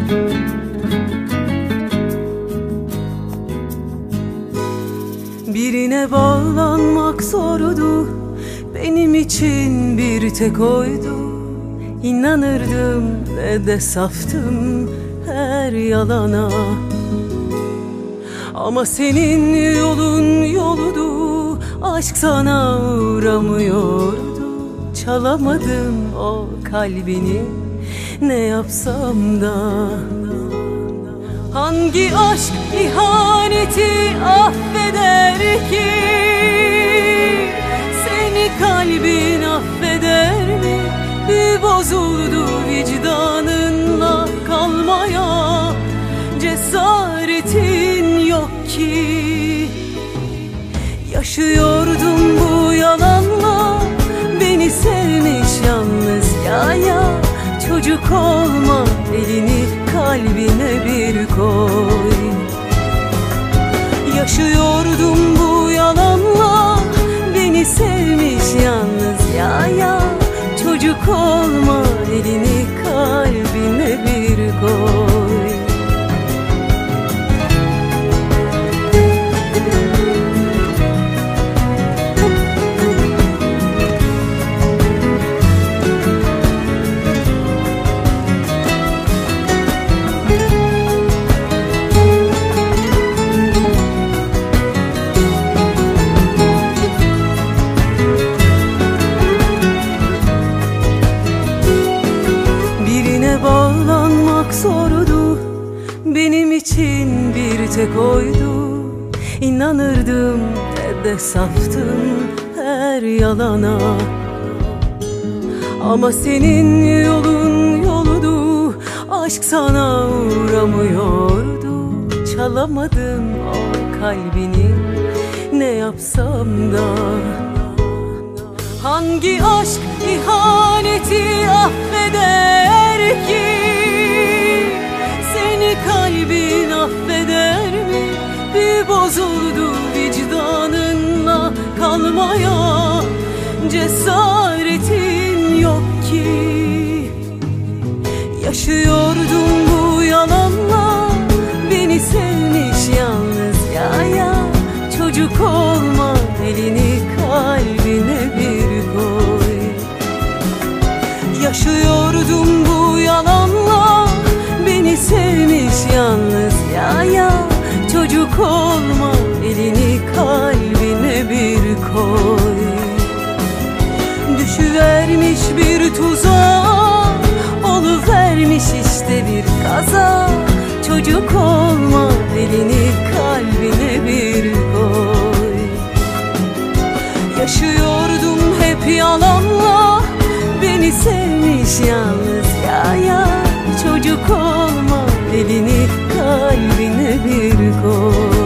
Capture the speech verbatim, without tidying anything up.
Birine bağlanmak zordu, benim için bir tek oydu. İnanırdım ve de saftım her yalana. Ama senin yolun yoludu, aşk sana uğramıyordu. Çalamadım o kalbini, ne yapsam da. Hangi aşk ihaneti affeder ki? Seni kalbin affeder mi? Bir bozuldu vicdanınla kalmaya cesaretin yok ki. Yaşıyordum bu yalanla, beni sevmiş yalnız ya ya. Çocuk olma, elini kalbine bir koy. Yaşıyordum bu yalanla, beni sevmiş yalnız ya ya. Çocuk olma, elini kalbine bir koy. Bağlanmak zordu, benim için bir tek oydu. İnanırdım ve de saftım her yalana. Ama senin yolun yoludu, aşk sana uğramıyordu. Çalamadım o kalbini, ne yapsam da. Hangi aşk ihaneti affeder ki? Seni kalbin affeder mi? Bir bozuldu vicdanınla kalmaya cesaretin yok ki. Yaşıyordum bu yalanla, beni sevmiş yalnız ya ya. Çocuk olma, elini kalbine bir koy. Yaşıyordum bu yalanla, beni sevmiş yalnız ya ya. Çocuk olma, elini kalbine bir koy. Düşüvermiş bir tuzağa, oluvermiş işte bir kaza. Çocuk olma, elini kalbine bir koy. Yaşıyordum hep yalanla, beni sevmiş yalnız ya ya. Çocuk olma, elini kalbine bir koy.